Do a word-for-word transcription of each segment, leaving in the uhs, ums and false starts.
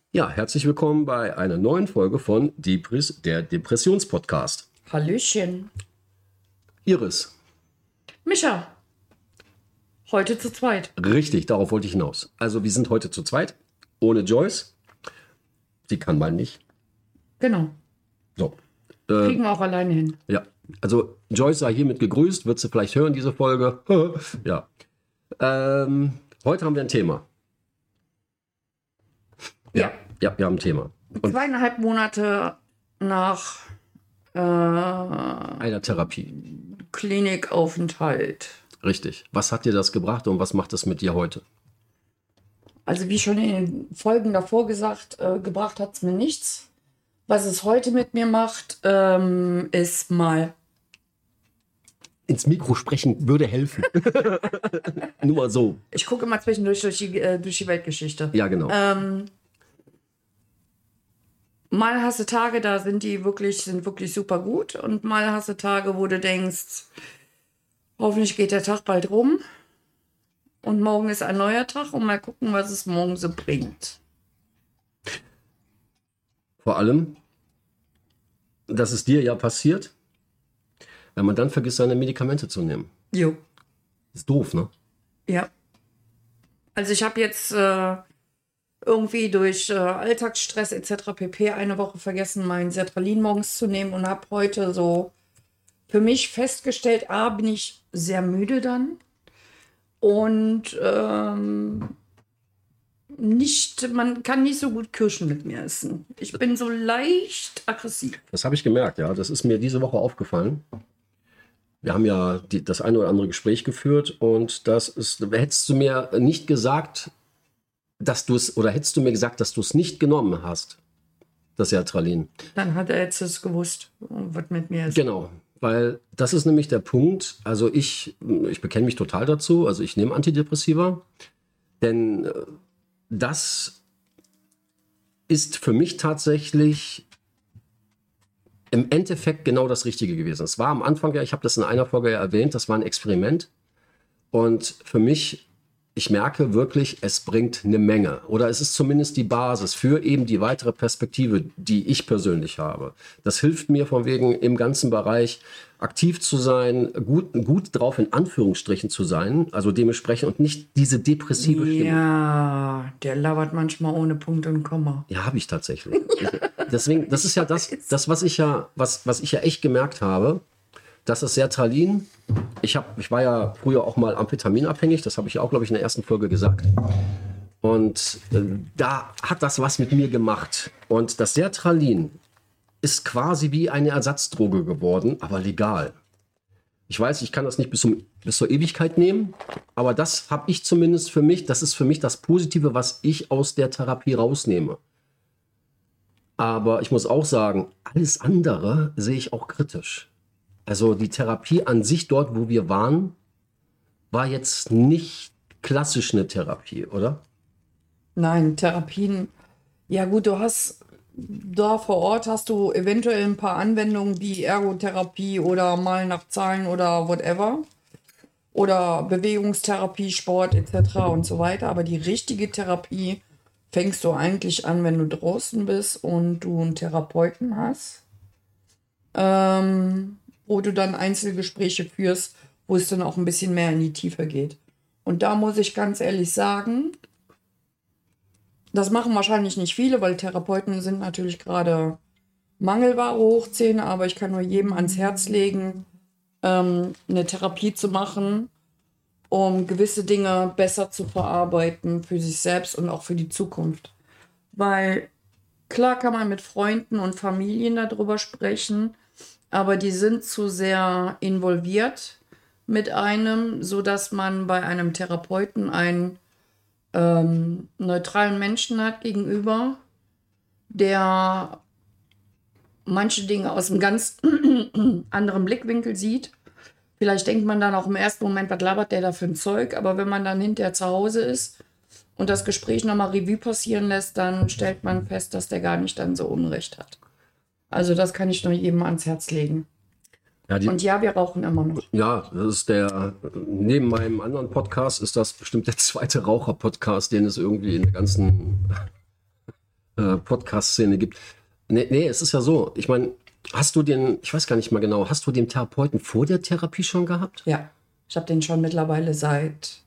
Ja, herzlich willkommen bei einer neuen Folge von Depris, der Depressionspodcast. Hallöchen. Iris. Micha. Heute zu zweit. Richtig, darauf wollte ich hinaus. Also wir sind heute zu zweit, ohne Joyce. Sie kann mal nicht. Genau. So. Äh, Kriegen wir auch alleine hin. Ja, also Joyce sei hiermit gegrüßt, wird sie vielleicht hören, diese Folge. Ja. Ähm, heute haben wir ein Thema. Ja, ja, ja, wir haben ein Thema. Und zweieinhalb Monate nach äh, einer Therapie. Klinikaufenthalt. Richtig. Was hat dir das gebracht und was macht es mit dir heute? Also wie schon in den Folgen davor gesagt, äh, gebracht hat es mir nichts. Was es heute mit mir macht, ähm, ist mal... Ins Mikro sprechen würde helfen. Nur mal so. Ich gucke immer zwischendurch durch die, äh, durch die Weltgeschichte. Ja, genau. Ähm, mal hast du Tage, da sind die wirklich, sind wirklich super gut. Und mal hast du Tage, wo du denkst, hoffentlich geht der Tag bald rum. Und morgen ist ein neuer Tag und mal gucken, was es morgen so bringt. Vor allem, dass es dir ja passiert, wenn man dann vergisst, seine Medikamente zu nehmen. Jo. Ist doof, ne? Ja. Also ich habe jetzt äh, irgendwie durch äh, Alltagsstress et cetera pp. Eine Woche vergessen, mein Sertralin morgens zu nehmen und habe heute so für mich festgestellt, A, bin ich sehr müde dann und ähm, nicht, man kann nicht so gut Kirschen mit mir essen. Ich bin so leicht aggressiv. Das habe ich gemerkt, ja. Das ist mir diese Woche aufgefallen. Wir haben ja die, das eine oder andere Gespräch geführt und das ist, hättest du mir nicht gesagt, dass du es, oder hättest du mir gesagt, dass du es nicht genommen hast, das Sertralin. Dann hat er jetzt es gewusst, was mit mir ist. Genau, weil das ist nämlich der Punkt. Also ich, ich bekenne mich total dazu, also ich nehme Antidepressiva, denn das ist für mich tatsächlich im Endeffekt genau das Richtige gewesen. Es war am Anfang ja, ich habe das in einer Folge ja erwähnt, das war ein Experiment. Und für mich, ich merke wirklich, es bringt eine Menge. Oder es ist zumindest die Basis für eben die weitere Perspektive, die ich persönlich habe. Das hilft mir von wegen im ganzen Bereich aktiv zu sein, gut, gut drauf in Anführungsstrichen zu sein, also dementsprechend und nicht diese depressive Stimmung. Ja, der labert manchmal ohne Punkt und Komma. Ja, habe ich tatsächlich. Deswegen, das ist ja das, das was ich ja, was, was ich ja echt gemerkt habe, dass das Sertralin, ich, hab, ich war ja früher auch mal amphetaminabhängig, das habe ich ja auch, glaube ich, in der ersten Folge gesagt. Und äh, da hat das was mit mir gemacht. Und das Sertralin ist quasi wie eine Ersatzdroge geworden, aber legal. Ich weiß, ich kann das nicht bis, zum, bis zur Ewigkeit nehmen, aber das habe ich zumindest für mich, das ist für mich das Positive, was ich aus der Therapie rausnehme. Aber ich muss auch sagen, alles andere sehe ich auch kritisch. Also die Therapie an sich dort, wo wir waren, war jetzt nicht klassisch eine Therapie, oder? Nein, Therapien. Ja gut, du hast da vor Ort hast du eventuell ein paar Anwendungen wie Ergotherapie oder mal nach Zahlen oder whatever. Oder Bewegungstherapie, Sport et cetera und so weiter. Aber die richtige Therapie fängst du eigentlich an, wenn du draußen bist und du einen Therapeuten hast. Ähm, wo du dann Einzelgespräche führst, wo es dann auch ein bisschen mehr in die Tiefe geht. Und da muss ich ganz ehrlich sagen, das machen wahrscheinlich nicht viele, weil Therapeuten sind natürlich gerade Mangelware hoch zehn, aber ich kann nur jedem ans Herz legen, ähm, eine Therapie zu machen, um gewisse Dinge besser zu verarbeiten für sich selbst und auch für die Zukunft. Weil klar kann man mit Freunden und Familien darüber sprechen, aber die sind zu sehr involviert mit einem, sodass man bei einem Therapeuten einen ähm, neutralen Menschen hat gegenüber, der manche Dinge aus einem ganz anderen Blickwinkel sieht. Vielleicht denkt man dann auch im ersten Moment, was labert der da für ein Zeug? Aber wenn man dann hinterher zu Hause ist und das Gespräch nochmal Revue passieren lässt, dann stellt man fest, dass der gar nicht dann so Unrecht hat. Also das kann ich nur jedem ans Herz legen. Ja, die, und ja, wir rauchen immer noch. Ja, das ist der, neben meinem anderen Podcast ist das bestimmt der zweite Raucher-Podcast, den es irgendwie in der ganzen äh, Podcast-Szene gibt. Nee, nee, es ist ja so. Ich meine, hast du den, ich weiß gar nicht mal genau, hast du den Therapeuten vor der Therapie schon gehabt? Ja, ich habe den schon mittlerweile seit.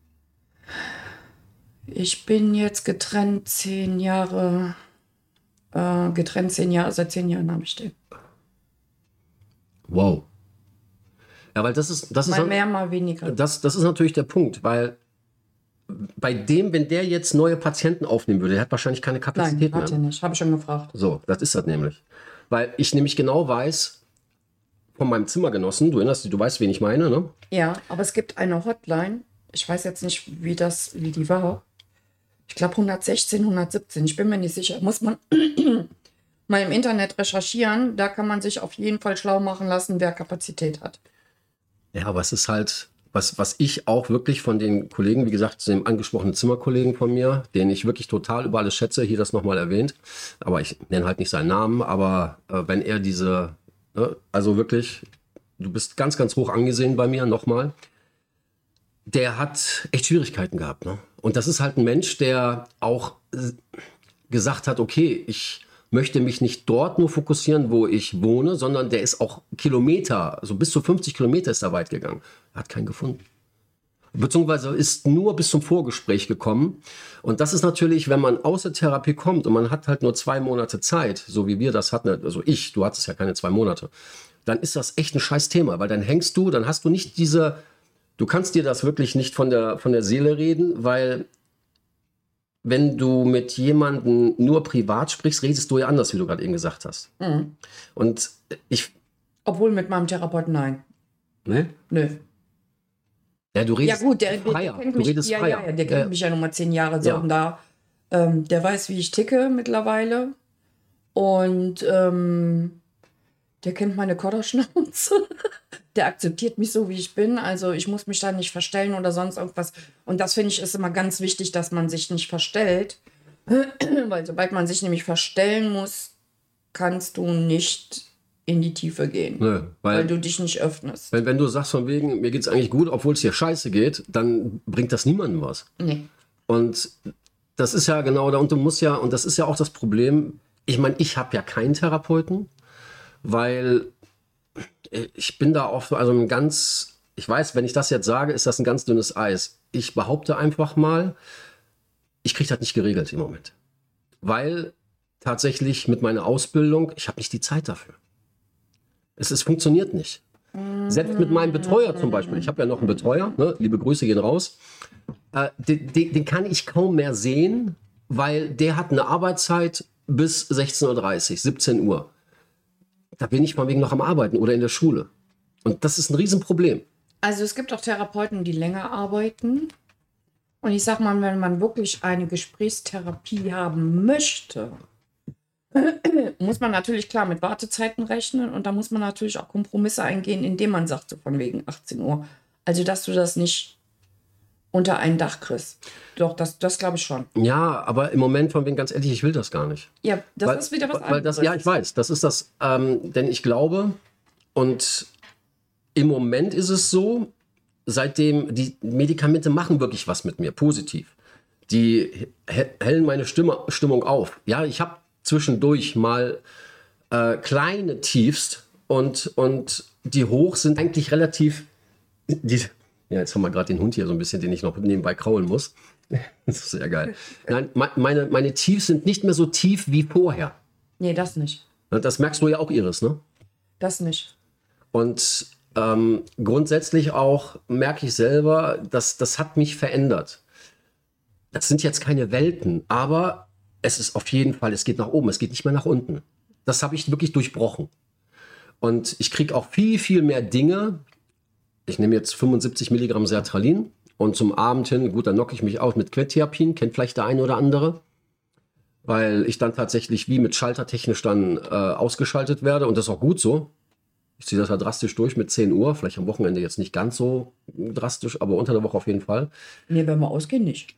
Ich bin jetzt getrennt zehn Jahre. Äh, getrennt zehn Jahre, seit zehn Jahren habe ich den. Wow. Ja, weil das ist, das ist, Mal mehr, mal weniger. Das, das ist natürlich der Punkt, weil bei dem, wenn der jetzt neue Patienten aufnehmen würde, der hat wahrscheinlich keine Kapazität Nein, hat mehr. er nicht. Habe ich schon gefragt. So, das ist das nämlich. Weil ich nämlich genau weiß, von meinem Zimmergenossen, du erinnerst dich, du weißt, wen ich meine, ne? Ja, aber es gibt eine Hotline. Ich weiß jetzt nicht, wie das, wie die war. Ich glaube hundertsechzehn, hundertsiebzehn. Ich bin mir nicht sicher. Muss man mal im Internet recherchieren. Da kann man sich auf jeden Fall schlau machen lassen, wer Kapazität hat. Ja, aber es ist halt, was, was ich auch wirklich von den Kollegen, wie gesagt, dem angesprochenen Zimmerkollegen von mir, den ich wirklich total über alles schätze, hier das nochmal erwähnt, aber ich nenne halt nicht seinen Namen, aber äh, wenn er diese, ne, also wirklich, du bist ganz, ganz hoch angesehen bei mir, nochmal, der hat echt Schwierigkeiten gehabt. Ne? Und das ist halt ein Mensch, der auch äh, gesagt hat, okay, ich möchte mich nicht dort nur fokussieren, wo ich wohne, sondern der ist auch Kilometer, also bis zu fünfzig Kilometer ist er weit gegangen. Er hat keinen gefunden. Beziehungsweise ist nur bis zum Vorgespräch gekommen. Und das ist natürlich, wenn man aus der Therapie kommt und man hat halt nur zwei Monate Zeit, so wie wir das hatten, also ich, du hattest ja keine zwei Monate, dann ist das echt ein scheiß Thema, weil dann hängst du, dann hast du nicht diese, du kannst dir das wirklich nicht von der, von der Seele reden, weil wenn du mit jemandem nur privat sprichst, redest du ja anders, wie du gerade eben gesagt hast. Mhm. Und ich... Obwohl mit meinem Therapeuten nein. Ne? Nö. Ja, du redest ja gut, der, freier. der kennt Du mich, redest ja, freier. ja, ja, der kennt Ja. mich ja nochmal zehn Jahre so Ja. und da, ähm, der weiß, wie ich ticke mittlerweile und ähm, der kennt meine Kodderschnauze. Der akzeptiert mich so, wie ich bin. Also ich muss mich da nicht verstellen oder sonst irgendwas. Und das finde ich ist immer ganz wichtig, dass man sich nicht verstellt. Weil sobald man sich nämlich verstellen muss, kannst du nicht in die Tiefe gehen. Nö, weil, weil du dich nicht öffnest. Wenn, wenn du sagst von wegen, mir geht's eigentlich gut, obwohl es dir scheiße geht, dann bringt das niemandem was. Nee. Und das ist ja genau da, und du musst ja, und das ist ja auch das Problem, ich meine, ich habe ja keinen Therapeuten, weil ich bin da auf also ein ganz, ich weiß, wenn ich das jetzt sage, ist das ein ganz dünnes Eis. Ich behaupte einfach mal, ich kriege das nicht geregelt im Moment. Weil tatsächlich mit meiner Ausbildung, ich habe nicht die Zeit dafür. Es, es funktioniert nicht. Selbst mit meinem Betreuer zum Beispiel, ich habe ja noch einen Betreuer, ne? Liebe Grüße gehen raus, äh, den, den, den kann ich kaum mehr sehen, weil der hat eine Arbeitszeit bis sechzehn Uhr dreißig, siebzehn Uhr. Da bin ich mal wegen noch am Arbeiten oder in der Schule. Und das ist ein Riesenproblem. Also es gibt auch Therapeuten, die länger arbeiten. Und ich sag mal, wenn man wirklich eine Gesprächstherapie haben möchte, muss man natürlich klar mit Wartezeiten rechnen und da muss man natürlich auch Kompromisse eingehen, indem man sagt, so von wegen achtzehn Uhr. Also, dass du das nicht unter ein Dach kriegst. Doch, das, das glaube ich schon. Ja, aber im Moment, von wegen ganz ehrlich, ich will das gar nicht. Ja, das weil, ist wieder was weil anderes. Das, ja, ich weiß, das ist das, ähm, denn ich glaube, und im Moment ist es so, seitdem die Medikamente machen wirklich was mit mir, positiv. Die he hellen meine Stimme, Stimmung auf. Ja, ich habe zwischendurch mal äh, kleine Tiefs und, und die hoch sind eigentlich relativ, die, ja, jetzt haben wir gerade den Hund hier so ein bisschen, den ich noch nebenbei kraulen muss. Das ist sehr geil. Nein, meine, meine Tiefs sind nicht mehr so tief wie vorher. Nee, das nicht. Das merkst du ja auch, Iris, ne? Das nicht. Und ähm, grundsätzlich auch merke ich selber, dass das hat mich verändert. Das sind jetzt keine Welten, aber es ist auf jeden Fall, es geht nach oben, es geht nicht mehr nach unten. Das habe ich wirklich durchbrochen. Und ich kriege auch viel, viel mehr Dinge. Ich nehme jetzt fünfundsiebzig Milligramm Sertralin und zum Abend hin, gut, dann knocke ich mich aus mit Quetiapin, kennt vielleicht der eine oder andere, weil ich dann tatsächlich wie mit schaltertechnisch dann äh, ausgeschaltet werde und das ist auch gut so. Ich ziehe das ja drastisch durch mit zehn Uhr, vielleicht am Wochenende jetzt nicht ganz so drastisch, aber unter der Woche auf jeden Fall. Nee, wenn wir ausgehen, nicht.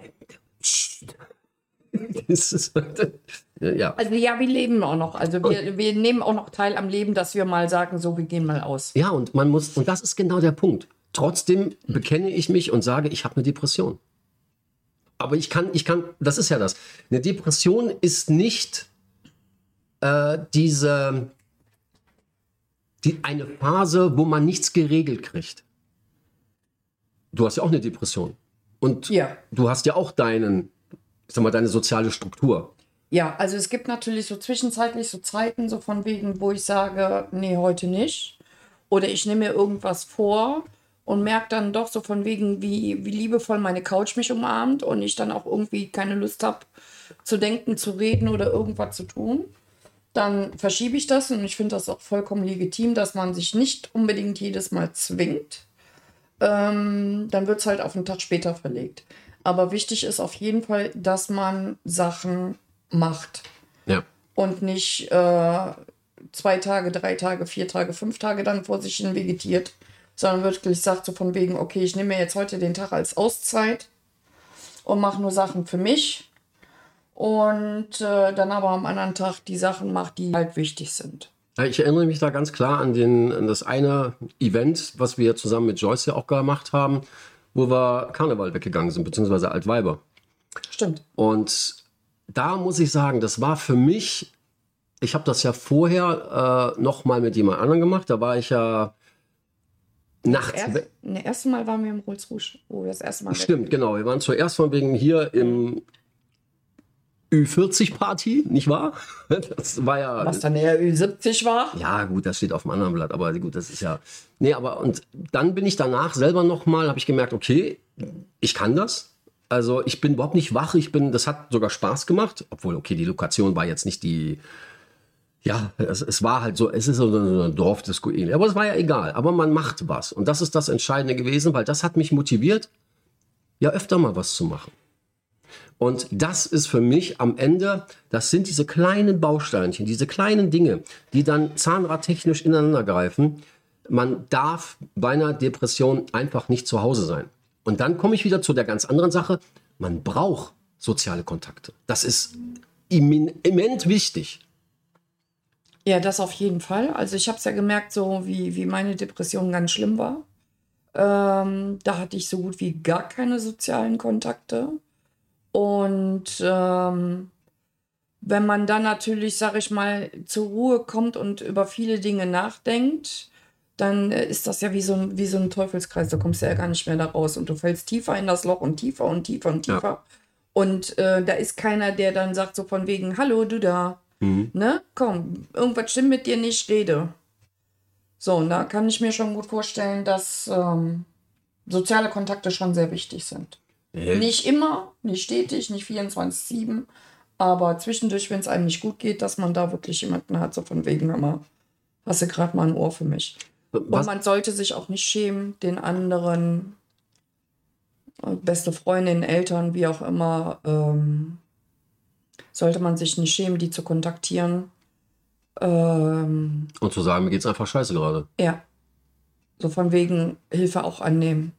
Das ist, ja. Also ja, wir leben auch noch. Also wir, wir nehmen auch noch teil am Leben, dass wir mal sagen, so, wir gehen mal aus. Ja, und man muss, und das ist genau der Punkt. Trotzdem bekenne ich mich und sage, ich habe eine Depression. aber ich kann, ich kann, das ist ja das. Eine Depression ist nicht äh, diese, die, eine Phase, wo man nichts geregelt kriegt. Du hast ja auch eine Depression. Und Ja. du hast ja auch deinen, ich sag mal, deine soziale Struktur. Ja, also es gibt natürlich so zwischenzeitlich so Zeiten, so von wegen, wo ich sage, nee, heute nicht. Oder ich nehme mir irgendwas vor und merke dann doch so von wegen, wie, wie liebevoll meine Couch mich umarmt und ich dann auch irgendwie keine Lust habe zu denken, zu reden oder irgendwas zu tun. Dann verschiebe ich das und ich finde das auch vollkommen legitim, dass man sich nicht unbedingt jedes Mal zwingt. Ähm, dann wird es halt auf einen Tag später verlegt. Aber wichtig ist auf jeden Fall, dass man Sachen macht. Ja. Und nicht äh, zwei Tage, drei Tage, vier Tage, fünf Tage dann vor sich hin vegetiert, sondern wirklich sagt so von wegen, okay, ich nehme mir jetzt heute den Tag als Auszeit und mache nur Sachen für mich und äh, dann aber am anderen Tag die Sachen mache, die halt wichtig sind. Ich erinnere mich da ganz klar an, den, an das eine Event, was wir zusammen mit Joyce ja auch gemacht haben, wo wir Karneval weggegangen sind, beziehungsweise Altweiber. Stimmt. Und da muss ich sagen, das war für mich, ich habe das ja vorher äh, noch mal mit jemand anderem gemacht, da war ich ja nachts. Das erste, ne, erste Mal waren wir im Rolls Rouge, wo wir das erste Mal. Stimmt, genau. Wir waren zuerst von wegen hier im Ü vierzig Party, nicht wahr? Das war ja. Was dann eher Ü siebzig war? Ja, gut, das steht auf dem anderen Blatt, aber gut, das ist ja. Nee, aber und dann bin ich danach selber noch mal, habe ich gemerkt, okay, ich kann das. Also ich bin überhaupt nicht wach, ich bin, das hat sogar Spaß gemacht, obwohl, okay, die Lokation war jetzt nicht die, ja, es, es war halt so, es ist so ein Dorfdisco, aber es war ja egal, aber man macht was und das ist das Entscheidende gewesen, weil das hat mich motiviert, ja öfter mal was zu machen. Und das ist für mich am Ende, das sind diese kleinen Bausteinchen, diese kleinen Dinge, die dann zahnradtechnisch ineinander greifen. Man darf bei einer Depression einfach nicht zu Hause sein. Und dann komme ich wieder zu der ganz anderen Sache. Man braucht soziale Kontakte. Das ist immens wichtig. Ja, das auf jeden Fall. Also ich habe es ja gemerkt, so wie, wie meine Depression ganz schlimm war. Ähm, da hatte ich so gut wie gar keine sozialen Kontakte. Und ähm, wenn man dann natürlich, sag ich mal, zur Ruhe kommt und über viele Dinge nachdenkt, dann ist das ja wie so ein, wie so ein Teufelskreis. Da kommst du ja gar nicht mehr da raus. Und du fällst tiefer in das Loch und tiefer und tiefer und tiefer. Ja. Und äh, da ist keiner, der dann sagt so von wegen, hallo, du da. Mhm. Ne? Komm, irgendwas stimmt mit dir nicht, rede. So, und da kann ich mir schon gut vorstellen, dass ähm, soziale Kontakte schon sehr wichtig sind. Äh. Nicht immer, nicht stetig, nicht vierundzwanzig sieben. Aber zwischendurch, wenn es einem nicht gut geht, dass man da wirklich jemanden hat, so von wegen, hör mal, hast du gerade mal ein Ohr für mich. Was? Und man sollte sich auch nicht schämen, den anderen, beste Freundinnen, Eltern, wie auch immer, ähm, sollte man sich nicht schämen, die zu kontaktieren. Ähm, Und zu sagen, mir geht's einfach scheiße gerade. Ja. So von wegen Hilfe auch annehmen.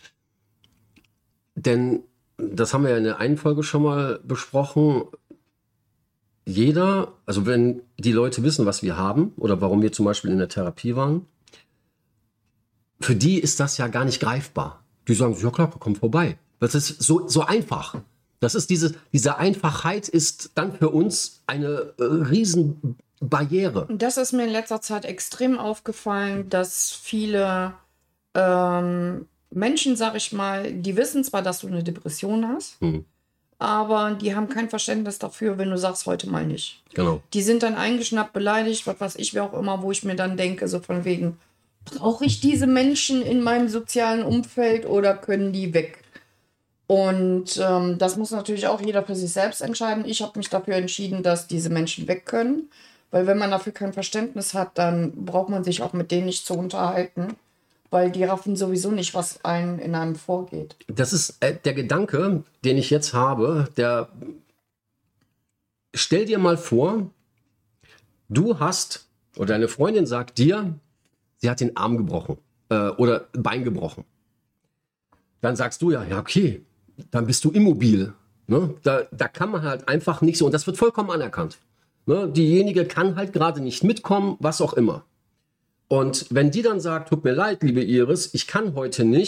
Denn, das haben wir ja in der einen Folge schon mal besprochen, jeder, also wenn die Leute wissen, was wir haben oder warum wir zum Beispiel in der Therapie waren, für die ist das ja gar nicht greifbar. Die sagen, ja klar, komm vorbei. Das ist so, so einfach. Das ist diese, diese Einfachheit ist dann für uns eine äh, Riesenbarriere. Das ist mir in letzter Zeit extrem aufgefallen, dass viele ähm, Menschen, sag ich mal, die wissen zwar, dass du eine Depression hast, hm. aber die haben kein Verständnis dafür, wenn du sagst, heute mal nicht. Genau. Die sind dann eingeschnappt, beleidigt, was weiß ich, wer auch immer, wo ich mir dann denke, so von wegen, brauche ich diese Menschen in meinem sozialen Umfeld oder können die weg? Und ähm, das muss natürlich auch jeder für sich selbst entscheiden. Ich habe mich dafür entschieden, dass diese Menschen weg können, weil wenn man dafür kein Verständnis hat, dann braucht man sich auch mit denen nicht zu unterhalten, weil die raffen sowieso nicht, was einem in einem vorgeht. Das ist äh, der Gedanke, den ich jetzt habe, der, stell dir mal vor, du hast, oder deine Freundin sagt dir, sie hat den Arm gebrochen äh, oder Bein gebrochen. Dann sagst du ja, ja okay, dann bist du immobil. Ne? Da, da kann man halt einfach nicht so, und das wird vollkommen anerkannt. Ne? Diejenige kann halt gerade nicht mitkommen, was auch immer. Und wenn die dann sagt, tut mir leid, liebe Iris, ich kann heute nicht,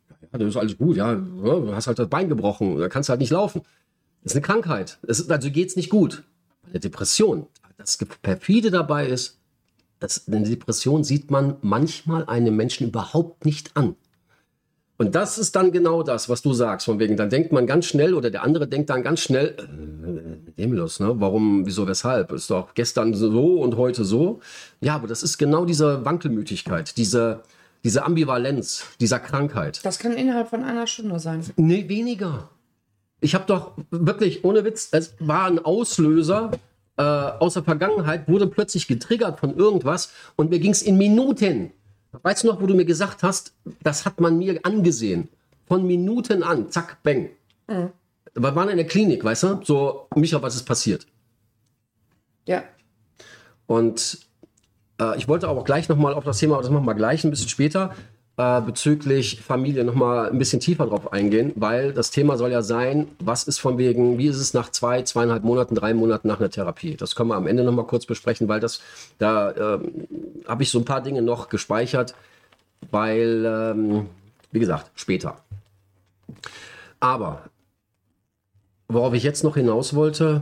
Ja, das ist alles gut, ja, du hast halt das Bein gebrochen, da kannst du halt nicht laufen. Das ist eine Krankheit. Es ist, also geht es nicht gut. Bei der Depression, das perfide dabei ist, dass in der Depression sieht man manchmal einen Menschen überhaupt nicht an. Und das ist dann genau das, was du sagst, von wegen, dann denkt man ganz schnell oder der andere denkt dann ganz schnell, äh, mit dem los, ne? Warum, wieso, weshalb? Ist doch gestern so und heute so. Ja, aber das ist genau diese Wankelmütigkeit, diese, diese Ambivalenz, dieser Krankheit. Das kann innerhalb von einer Stunde sein. Nee, weniger. Ich habe doch wirklich, ohne Witz, es war ein Auslöser äh, aus der Vergangenheit, wurde plötzlich getriggert von irgendwas und mir ging es in Minuten. Weißt du noch, wo du mir gesagt hast, das hat man mir angesehen. Von Minuten an, zack, bang. Mhm. Wir waren in der Klinik, weißt du? So, Micha, was ist passiert? Ja. Und äh, ich wollte aber auch gleich nochmal auf das Thema, aber das machen wir gleich ein bisschen später, äh, bezüglich Familie nochmal ein bisschen tiefer drauf eingehen, weil das Thema soll ja sein, was ist von wegen, wie ist es nach zwei, zweieinhalb Monaten, drei Monaten nach einer Therapie? Das können wir am Ende nochmal kurz besprechen, weil das, da äh, habe ich so ein paar Dinge noch gespeichert, weil, ähm, wie gesagt, später. Aber worauf ich jetzt noch hinaus wollte,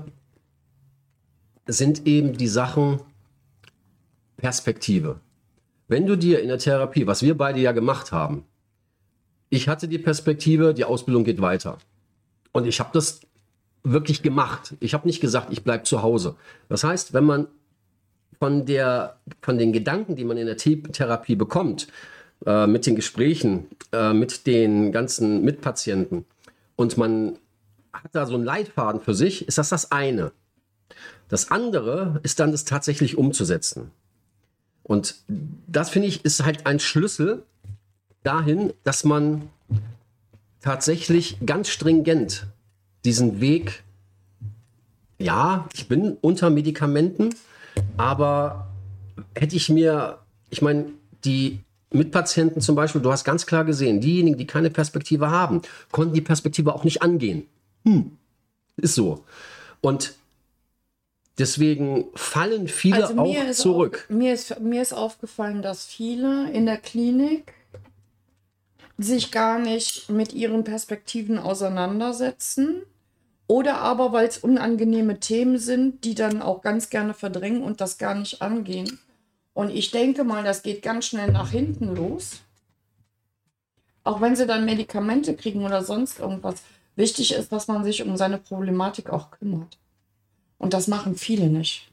sind eben die Sachen Perspektive. Wenn du dir in der Therapie, was wir beide ja gemacht haben, ich hatte die Perspektive, die Ausbildung geht weiter. Und ich habe das wirklich gemacht. Ich habe nicht gesagt, ich bleibe zu Hause. Das heißt, wenn man von, der, von den Gedanken, die man in der Therapie bekommt, äh, mit den Gesprächen, äh, mit den ganzen Mitpatienten und man hat da so einen Leitfaden für sich, ist das das eine. Das andere ist dann, das tatsächlich umzusetzen. Und das, finde ich, ist halt ein Schlüssel dahin, dass man tatsächlich ganz stringent diesen Weg, ja, ich bin unter Medikamenten, aber hätte ich mir, ich meine, die Mitpatienten zum Beispiel, du hast ganz klar gesehen, diejenigen, die keine Perspektive haben, konnten die Perspektive auch nicht angehen. Hm, ist so. Und deswegen fallen viele also auch zurück. Auf, mir, ist, mir ist aufgefallen, dass viele in der Klinik sich gar nicht mit ihren Perspektiven auseinandersetzen. Oder aber, weil es unangenehme Themen sind, die dann auch ganz gerne verdrängen und das gar nicht angehen. Und ich denke mal, das geht ganz schnell nach hinten los. Auch wenn sie dann Medikamente kriegen oder sonst irgendwas. Wichtig ist, dass man sich um seine Problematik auch kümmert. Und das machen viele nicht.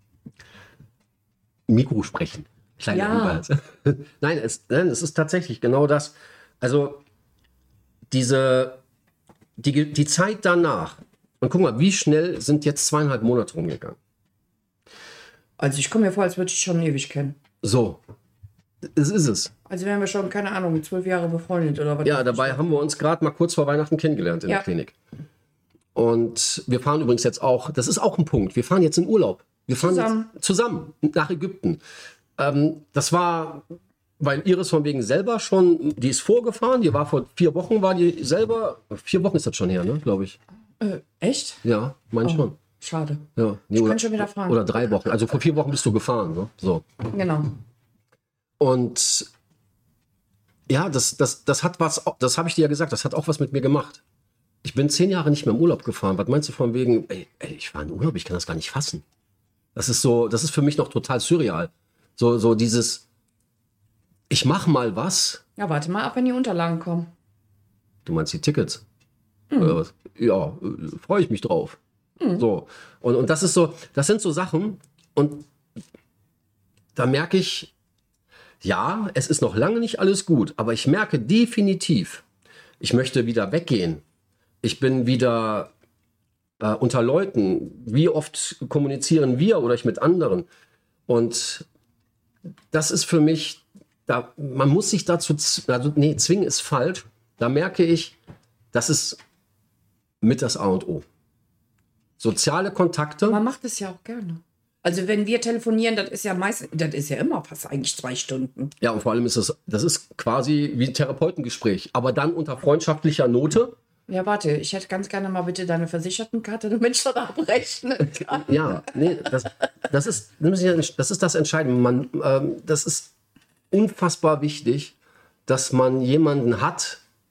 Mikro sprechen. Kleiner ja. Hinweis. Nein, es, nein, es ist tatsächlich genau das. Also diese, die, die Zeit danach. Und guck mal, wie schnell sind jetzt zweieinhalb Monate rumgegangen? Also ich komme mir vor, als würde ich schon ewig kennen. So. Es ist es. Also wären wir schon, keine Ahnung, zwölf Jahre befreundet oder was? Ja, dabei haben wir uns gerade mal kurz vor Weihnachten kennengelernt in ja. der Klinik. Und wir fahren übrigens jetzt auch, das ist auch ein Punkt, wir fahren jetzt in Urlaub. Wir fahren zusammen, jetzt zusammen nach Ägypten. Ähm, das war, weil Iris von wegen selber schon, die ist vorgefahren, die war vor vier Wochen, war die selber, vier Wochen ist das schon her, ne, glaube ich. Äh, echt? Ja, meine oh, schon. Schade. Ja, nee, ich oder, kann schon wieder fahren. Oder drei Wochen, also vor vier Wochen bist du gefahren, ne? So. Genau. Und ja, das, das, das hat was, das habe ich dir ja gesagt, das hat auch was mit mir gemacht. Ich bin zehn Jahre nicht mehr im Urlaub gefahren. Was meinst du von wegen, ey, ey, ich war in Urlaub, ich kann das gar nicht fassen. Das ist so, das ist für mich noch total surreal. So, so dieses, ich mach mal was. Ja, warte mal ab, wenn die Unterlagen kommen. Du meinst die Tickets? Mhm. Oder was? Ja, äh, freue ich mich drauf. Mhm. So. Und, und das ist so, das sind so Sachen. Und da merke ich, ja, es ist noch lange nicht alles gut, aber ich merke definitiv, ich möchte wieder weggehen. Ich bin wieder äh, unter Leuten. Wie oft kommunizieren wir oder ich mit anderen? Und das ist für mich, da, man muss sich dazu, also, nee, zwingen ist falsch. Da merke ich, das ist mit das A und O. Soziale Kontakte. Man macht es ja auch gerne. Also wenn wir telefonieren, das ist ja meistens, das ist ja immer fast eigentlich zwei Stunden. Ja, und vor allem ist das, das ist quasi wie ein Therapeutengespräch, aber dann unter freundschaftlicher Note. Ja, warte, ich hätte ganz gerne mal bitte deine Versichertenkarte, damit ich das abrechnen kann. Ja, nee, das, das, ist, das ist das Entscheidende. Man, ähm, das ist unfassbar wichtig, dass man jemanden hat,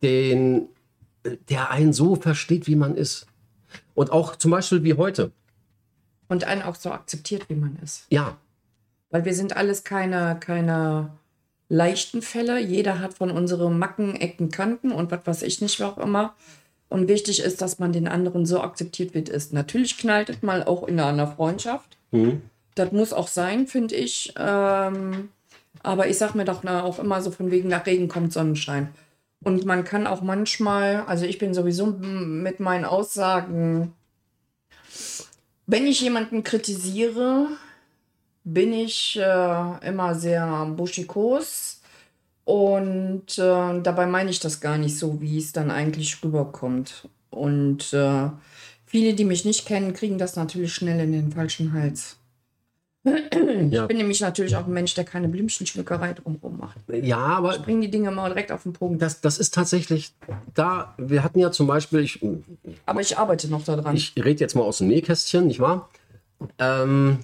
den, der einen so versteht, wie man ist. Und auch zum Beispiel wie heute. Und einen auch so akzeptiert, wie man ist. Ja. Weil wir sind alles keine, keine leichten Fälle. Jeder hat von unseren Macken, Ecken, Kanten und was weiß ich nicht, auch immer. Und wichtig ist, dass man den anderen so akzeptiert, wie es ist. Natürlich knallt es mal auch in einer Freundschaft. Mhm. Das muss auch sein, finde ich. Ähm, aber ich sage mir doch auch immer so von wegen, nach Regen kommt Sonnenschein. Und man kann auch manchmal, also ich bin sowieso mit meinen Aussagen, wenn ich jemanden kritisiere, bin ich äh, immer sehr buschikos. Und äh, dabei meine ich das gar nicht so, wie es dann eigentlich rüberkommt. Und äh, viele, die mich nicht kennen, kriegen das natürlich schnell in den falschen Hals. Ja. Ich bin nämlich natürlich auch ein Mensch, der keine Blümchenschmückerei drumherum macht. Ja, aber ich bringe die Dinge mal direkt auf den Punkt. Das, das ist tatsächlich da. Wir hatten ja zum Beispiel. Ich, aber ich arbeite noch daran. Ich rede jetzt mal aus dem Nähkästchen, nicht wahr? Ähm,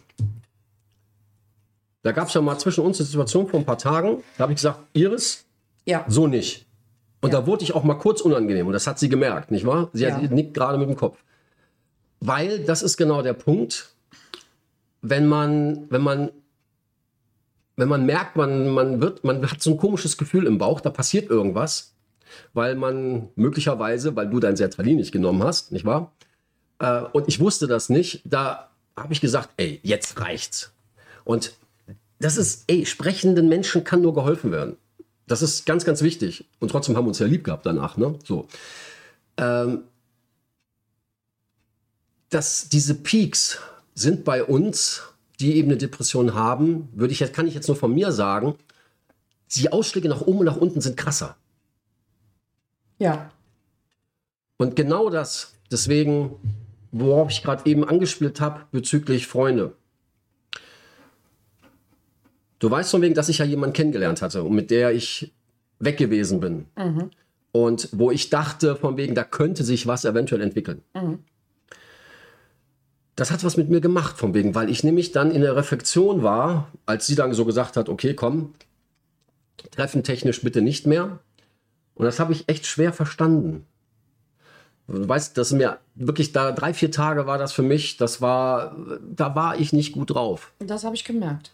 da gab es ja mal zwischen uns eine Situation vor ein paar Tagen. Da habe ich gesagt, Iris, ja. so nicht. Und ja. da wurde ich auch mal kurz unangenehm. Und das hat sie gemerkt, nicht wahr? Sie, ja. hat, sie nickt gerade mit dem Kopf. Weil das ist genau der Punkt. Wenn man, wenn man, wenn man merkt, man, man wird, man hat so ein komisches Gefühl im Bauch, da passiert irgendwas, weil man möglicherweise, weil du dein Sertralin nicht genommen hast, nicht wahr? Äh, und ich wusste das nicht, da habe ich gesagt, ey, jetzt reicht's. Und das ist, ey, sprechenden Menschen kann nur geholfen werden. Das ist ganz, ganz wichtig. Und trotzdem haben wir uns ja lieb gehabt danach, ne? So. Ähm, dass diese Peaks sind bei uns, die eben eine Depression haben, würde ich jetzt, kann ich jetzt nur von mir sagen, die Ausschläge nach oben und nach unten sind krasser. Ja. Und genau das, deswegen, worauf ich gerade eben angespielt habe, bezüglich Freunde. Du weißt von wegen, dass ich ja jemanden kennengelernt hatte und mit der ich weg gewesen bin. Mhm. Und wo ich dachte, von wegen, da könnte sich was eventuell entwickeln. Mhm. Das hat was mit mir gemacht, von wegen, weil ich nämlich dann in der Reflexion war, als sie dann so gesagt hat, okay, komm, treffentechnisch bitte nicht mehr. Und das habe ich echt schwer verstanden. Du weißt, das mir wirklich da drei, vier Tage war das für mich, das war, da war ich nicht gut drauf. Das habe ich gemerkt.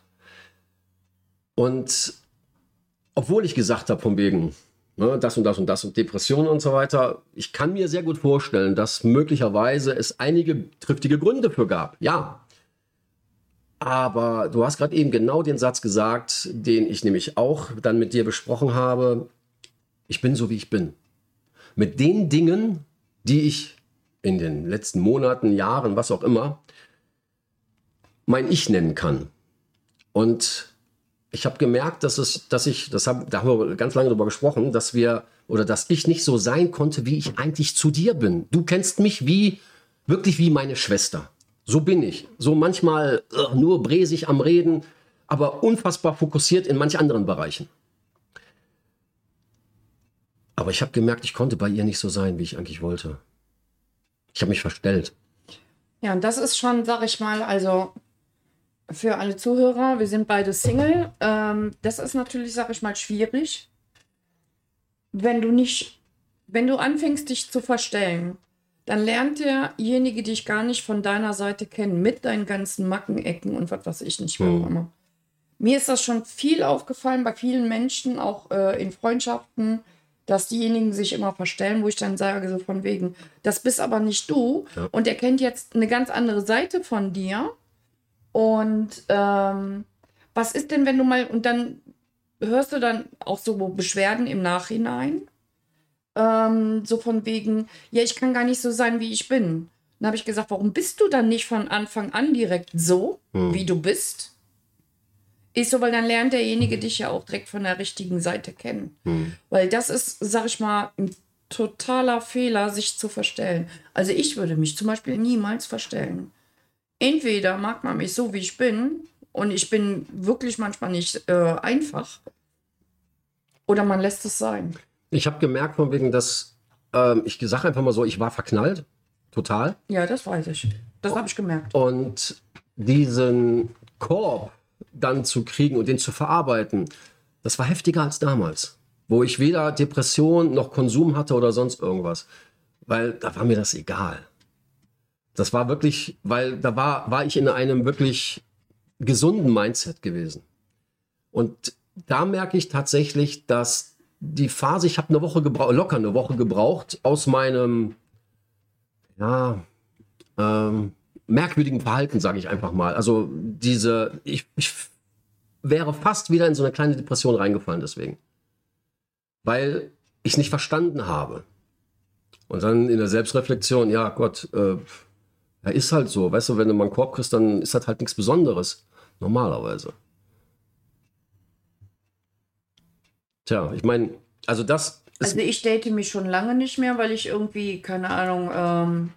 Und obwohl ich gesagt habe, von wegen, ne, das und das und das und Depressionen und so weiter, ich kann mir sehr gut vorstellen, dass möglicherweise es einige triftige Gründe für gab. Ja. Aber du hast gerade eben genau den Satz gesagt, den ich nämlich auch dann mit dir besprochen habe. Ich bin so, wie ich bin. Mit den Dingen, die ich in den letzten Monaten, Jahren, was auch immer, mein Ich nennen kann. Und ich habe gemerkt, dass es, dass ich, das hab, da haben wir ganz lange drüber gesprochen, dass wir oder dass ich nicht so sein konnte, wie ich eigentlich zu dir bin. Du kennst mich wie wirklich wie meine Schwester. So bin ich. So manchmal uh, nur bräsig am Reden, aber unfassbar fokussiert in manch anderen Bereichen. Aber ich habe gemerkt, ich konnte bei ihr nicht so sein, wie ich eigentlich wollte. Ich habe mich verstellt. Ja, und das ist schon, sag ich mal, also für alle Zuhörer, wir sind beide Single. Ähm, das ist natürlich, sag ich mal, schwierig, wenn du nicht, wenn du anfängst, dich zu verstellen, dann lernt derjenige dich gar nicht von deiner Seite kennen, mit deinen ganzen Macken, Ecken und was weiß ich nicht, was auch immer. Mir ist das schon viel aufgefallen bei vielen Menschen, auch äh, in Freundschaften, dass diejenigen sich immer verstellen, wo ich dann sage, so von wegen, das bist aber nicht du. Ja. Und er kennt jetzt eine ganz andere Seite von dir. Und ähm, was ist denn, wenn du mal, und dann hörst du dann auch so Beschwerden im Nachhinein, ähm, so von wegen, ja, ich kann gar nicht so sein, wie ich bin. Dann habe ich gesagt, warum bist du dann nicht von Anfang an direkt so, hm. wie du bist? Ist so, weil dann lernt derjenige dich ja auch direkt von der richtigen Seite kennen. Hm. Weil das ist, sag ich mal, ein totaler Fehler, sich zu verstellen. Also ich würde mich zum Beispiel niemals verstellen. Entweder mag man mich so, wie ich bin, und ich bin wirklich manchmal nicht äh, einfach, oder man lässt es sein. Ich habe gemerkt, von wegen, dass, ähm, ich sage einfach mal so, ich war verknallt, total. Ja, das weiß ich. Das habe ich gemerkt. Und diesen Korb dann zu kriegen und den zu verarbeiten, das war heftiger als damals. wo ich weder Depression noch Konsum hatte oder sonst irgendwas. Weil da war mir das egal. Das war wirklich, weil da war, war ich in einem wirklich gesunden Mindset gewesen. Und da merke ich tatsächlich, dass die Phase, ich habe eine Woche gebraucht, locker eine Woche gebraucht, aus meinem ja, ähm, merkwürdigen Verhalten, sage ich einfach mal. Also diese, ich, ich wäre fast wieder in so eine kleine Depression reingefallen deswegen. Weil ich es nicht verstanden habe. Und dann in der Selbstreflexion, ja Gott, äh, ja, ist halt so. Weißt du, wenn du mal einen Korb kriegst, dann ist das halt nichts Besonderes. Normalerweise. Tja, ich meine, also das ist... Also ich date mich schon lange nicht mehr, weil ich irgendwie, keine Ahnung, ähm,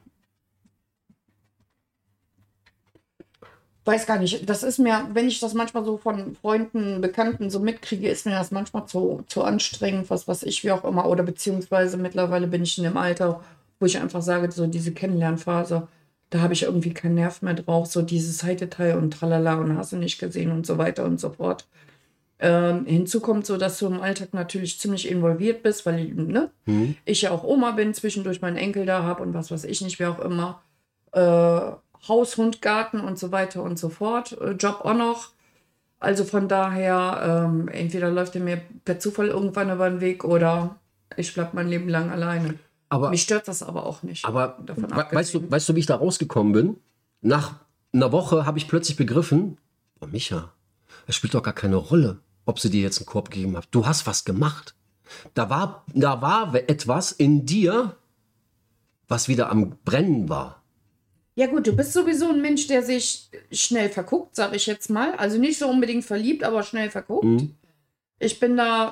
weiß gar nicht, das ist mir, wenn ich das manchmal so von Freunden, Bekannten so mitkriege, ist mir das manchmal zu, zu anstrengend, was weiß ich, wie auch immer. Oder beziehungsweise mittlerweile bin ich in dem Alter, wo ich einfach sage, so diese Kennenlernphase, da habe ich irgendwie keinen Nerv mehr drauf, so dieses High-Detail und tralala und hast du nicht gesehen und so weiter und so fort. Ähm, hinzu kommt so, dass du im Alltag natürlich ziemlich involviert bist, weil ne, Mhm. ich ja auch Oma bin, zwischendurch meinen Enkel da habe und was weiß ich nicht, wie auch immer. Äh, Haus, Hund, Garten und so weiter und so fort. Äh, Job auch noch. Also von daher, ähm, entweder läuft er mir per Zufall irgendwann über den Weg oder ich bleibe mein Leben lang alleine. Aber, Mich stört das aber auch nicht. aber davon we- weißt abgesehen. du, weißt du, wie ich da rausgekommen bin? Nach einer Woche habe ich plötzlich begriffen, oh Micha, es spielt doch gar keine Rolle, ob sie dir jetzt einen Korb gegeben hat. Du hast was gemacht. Da war, da war etwas in dir, was wieder am Brennen war. Ja gut, du bist sowieso ein Mensch, der sich schnell verguckt, sag ich jetzt mal. Also nicht so unbedingt verliebt, aber schnell verguckt. Mhm. Ich bin da,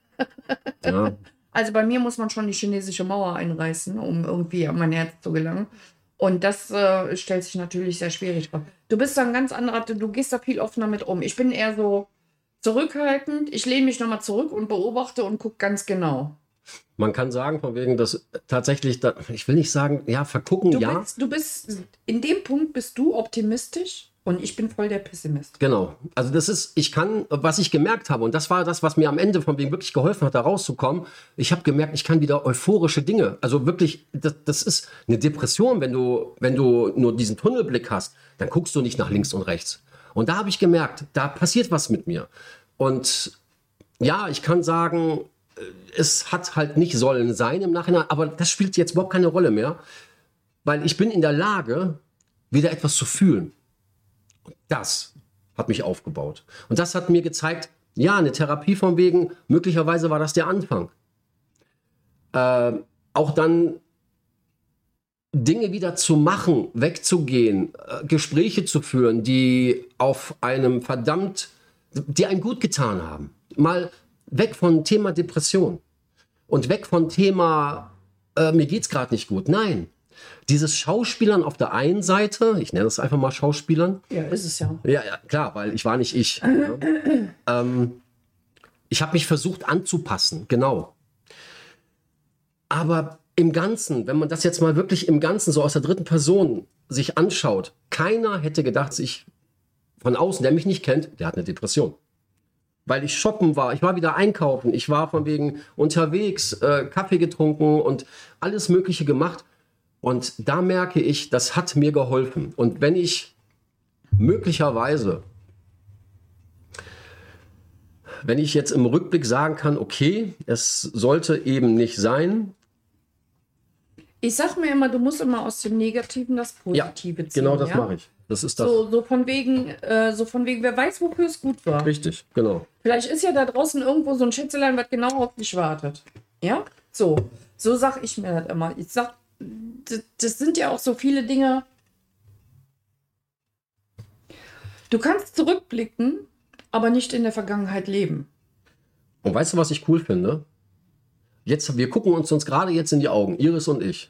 Ja. also bei mir muss man schon die chinesische Mauer einreißen, um irgendwie an mein Herz zu gelangen. Und das äh, stellt sich natürlich sehr schwierig vor. Du bist da ein ganz anderer, du gehst da viel offener mit um. Ich bin eher so zurückhaltend. Ich lehne mich nochmal zurück und beobachte und gucke ganz genau. Man kann sagen, von wegen, dass tatsächlich, da, ich will nicht sagen, ja, vergucken, Du, ja. bist, du bist, in dem Punkt bist du optimistisch und ich bin voll der Pessimist. Genau. Also das ist, ich kann, was ich gemerkt habe, und das war das, was mir am Ende von wegen wirklich geholfen hat, da rauszukommen. Ich habe gemerkt, ich kann wieder euphorische Dinge. Also wirklich, das, das ist eine Depression, wenn du, wenn du nur diesen Tunnelblick hast, dann guckst du nicht nach links und rechts. Und da habe ich gemerkt, da passiert was mit mir. Und ja, ich kann sagen, es hat halt nicht sollen sein im Nachhinein, aber das spielt jetzt überhaupt keine Rolle mehr, weil ich bin in der Lage, wieder etwas zu fühlen. Und das hat mich aufgebaut. Und das hat mir gezeigt, ja, eine Therapie von wegen, möglicherweise war das der Anfang. Äh, auch dann Dinge wieder zu machen, wegzugehen, äh, Gespräche zu führen, die auf einem verdammt, die einem gut getan haben. Mal weg von Thema Depression und weg von Thema, äh, mir geht's gerade nicht gut. Nein, dieses Schauspielern auf der einen Seite, ich nenne das einfach mal Schauspielern. Ja, ist es ja. Ja, ja klar, weil ich war nicht ich. Ja. ähm, ich habe mich versucht anzupassen, genau. Aber im Ganzen, wenn man das jetzt mal wirklich im Ganzen so aus der dritten Person sich anschaut, keiner hätte gedacht, sich von außen, der mich nicht kennt, der hat eine Depression. Weil ich shoppen war, ich war wieder einkaufen, ich war von wegen unterwegs, äh, Kaffee getrunken und alles Mögliche gemacht. Und da merke ich, das hat mir geholfen. Und wenn ich möglicherweise, wenn ich jetzt im Rückblick sagen kann, okay, es sollte eben nicht sein. Ich sag mir immer, du musst immer aus dem Negativen das Positive Ja, ziehen. genau das ja? mache ich. Das ist das. So, so von wegen, äh, so von wegen, wer weiß, wofür es gut war. Richtig, genau. Vielleicht ist ja da draußen irgendwo so ein Schätzelein, was genau auf dich wartet. Ja? So. So sag ich mir das immer. Ich sag, das, das sind ja auch so viele Dinge. Du kannst zurückblicken, aber nicht in der Vergangenheit leben. Und weißt du, was ich cool finde? Jetzt, wir gucken uns uns gerade jetzt in die Augen, Iris und ich.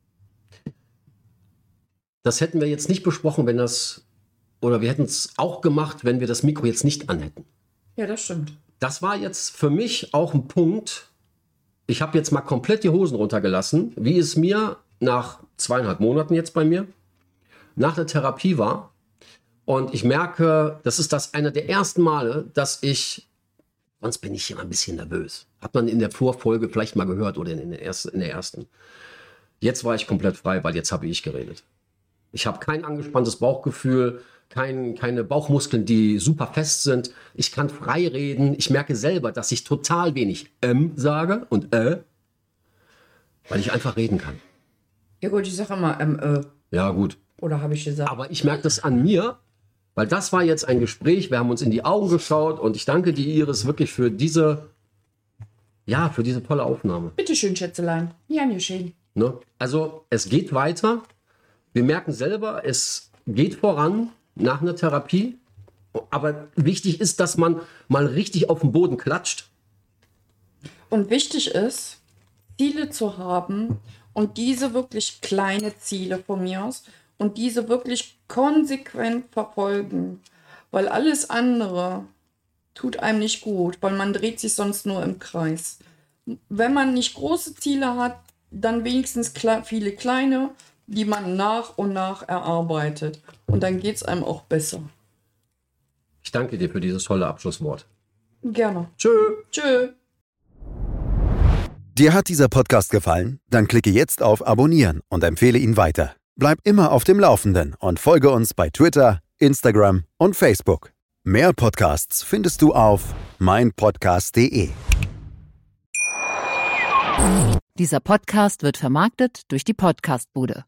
Das hätten wir jetzt nicht besprochen, wenn das, oder wir hätten es auch gemacht, wenn wir das Mikro jetzt nicht anhätten. Ja, das stimmt. Das war jetzt für mich auch ein Punkt. Ich habe jetzt mal komplett die Hosen runtergelassen, wie es mir nach zweieinhalb Monaten jetzt bei mir nach der Therapie war. Und ich merke, das ist das einer der ersten Male, dass ich Sonst bin ich immer ein bisschen nervös. Hat man in der Vorfolge vielleicht mal gehört oder in der ersten. In der ersten. Jetzt war ich komplett frei, weil jetzt habe ich geredet. Ich habe kein angespanntes Bauchgefühl, kein, keine Bauchmuskeln, die super fest sind. Ich kann frei reden. Ich merke selber, dass ich total wenig ähm sage und äh, weil ich einfach reden kann. Ja gut, ich sage immer ähm, äh. Ja gut. Oder habe ich gesagt? Aber ich merke das an mir, weil das war jetzt ein Gespräch. Wir haben uns in die Augen geschaut und ich danke dir, Iris, wirklich für diese, ja, für diese tolle Aufnahme. Bitteschön, Schätzelein. Ja, mir schön. Ne? Also es geht weiter. Wir merken selber, es geht voran nach einer Therapie. Aber wichtig ist, dass man mal richtig auf den Boden klatscht. Und wichtig ist, Ziele zu haben und diese wirklich kleine Ziele von mir aus und diese wirklich konsequent verfolgen. Weil alles andere tut einem nicht gut, weil man dreht sich sonst nur im Kreis. Wenn man nicht große Ziele hat, dann wenigstens kle- viele kleine, die man nach und nach erarbeitet. Und dann geht es einem auch besser. Ich danke dir für dieses tolle Abschlusswort. Gerne. Tschö. Tschö. Dir hat dieser Podcast gefallen? Dann klicke jetzt auf Abonnieren und empfehle ihn weiter. Bleib immer auf dem Laufenden und folge uns bei Twitter, Instagram und Facebook. Mehr Podcasts findest du auf meinpodcast punkt de. Dieser Podcast wird vermarktet durch die Podcastbude.